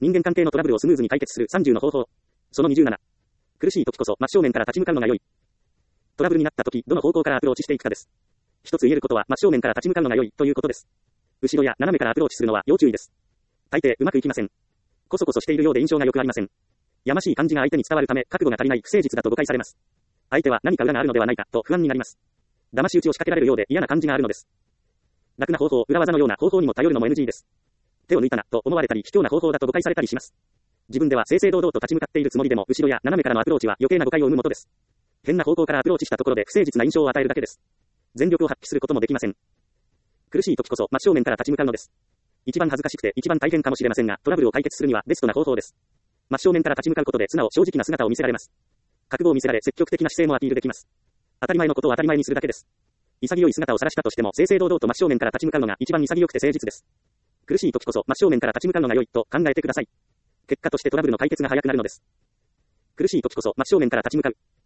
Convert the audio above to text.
人間関係のトラブルをスムーズに解決する30の方法。その27。苦しい時こそ真正面から立ち向かうのが良い。トラブルになった時、どの方向からアプローチしていくかです。一つ言えることは真正面から立ち向かうのが良いということです。後ろや斜めからアプローチするのは要注意です。大抵うまくいきません。こそこそしているようで印象が良くありません。やましい感じが相手に伝わるため、覚悟が足りない不誠実だと誤解されます。相手は何か裏があるのではないかと不安になります。騙し討ちを仕掛けられるようで嫌な感じがあるのです。楽な方法、裏技のような方法にも頼るのも NG です。手を抜いたなと思われたり、卑怯な方法だと誤解されたりします。自分では正々堂々と立ち向かっているつもりでも、後ろや斜めからのアプローチは余計な誤解を生むもとです。変な方向からアプローチしたところで不誠実な印象を与えるだけです。全力を発揮することもできません。苦しい時こそ真正面から立ち向かうのです。一番恥ずかしくて一番大変かもしれませんが、トラブルを解決するにはベストな方法です。真正面から立ち向かうことで素直正直な姿を見せられます。覚悟を見せられ積極的な姿勢もアピールできます。当たり前のことを当たり前にするだけです。潔い姿を晒したとしても正々堂々と真正面から立ち向かうのが一番潔くて誠実です。苦しい時こそ真正面から立ち向かうのが良いと考えてください。結果としてトラブルの解決が早くなるのです。苦しい時こそ真正面から立ち向かう。